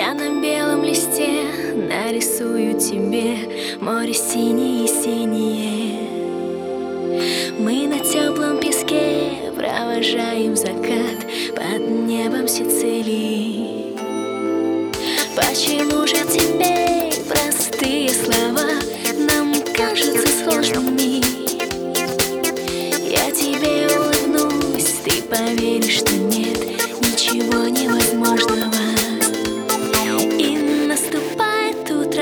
Я на белом листе нарисую тебе море синее-синее. Мы на теплом песке провожаем закат под небом Сицилии. Почему же теперь простые слова нам кажутся сложными? Я тебе улыбнусь, ты поверишь, что нет ничего невозможного. И наступает утро.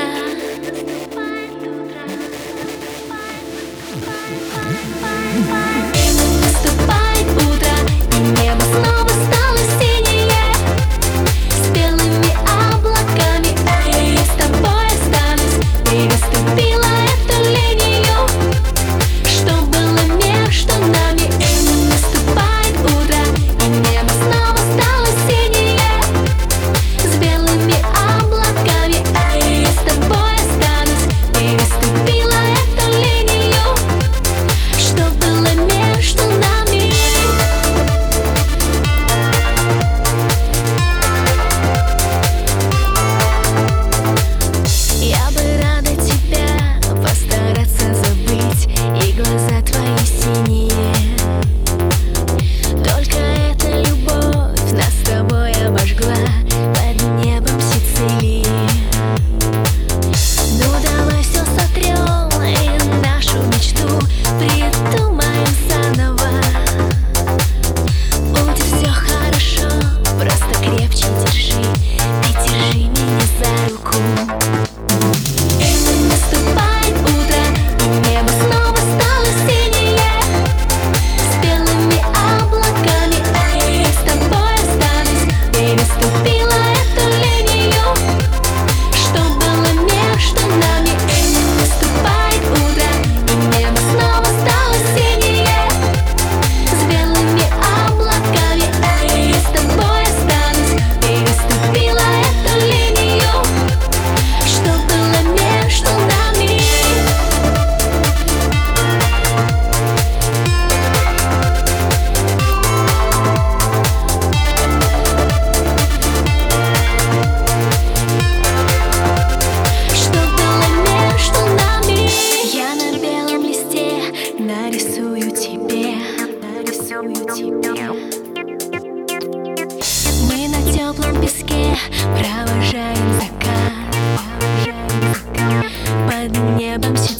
Наступает утро, и небо снова стало синее, с белыми облаками. И с тобой останусь, переступила эту линию, что было между нами. И наступает утро, и небо снова стало синее, с белыми облаками. И с тобой останусь, переступила эту линию, что было между нами. Я бы рада тебя постараться забыть, и глаза твои синие. Только эта любовь нас с тобой обожгла под небом Сицилии. Ну давай все сотрем и нашу мечту придумаем заново. Будет все хорошо, просто крепче держи, ты держи меня за руку. И наступает утро, и небо снова стало синее, с белыми облаками. И с тобой останусь, переступила эту линию, что было между нами. И наступает утро, и небо снова стало синее, с белыми облаками. И с тобой останусь, переступила эту линию, что было между нами. Что было между нами. Я на белом листе нарисую тебе. Мы на теплом песке провожаем закат под небом.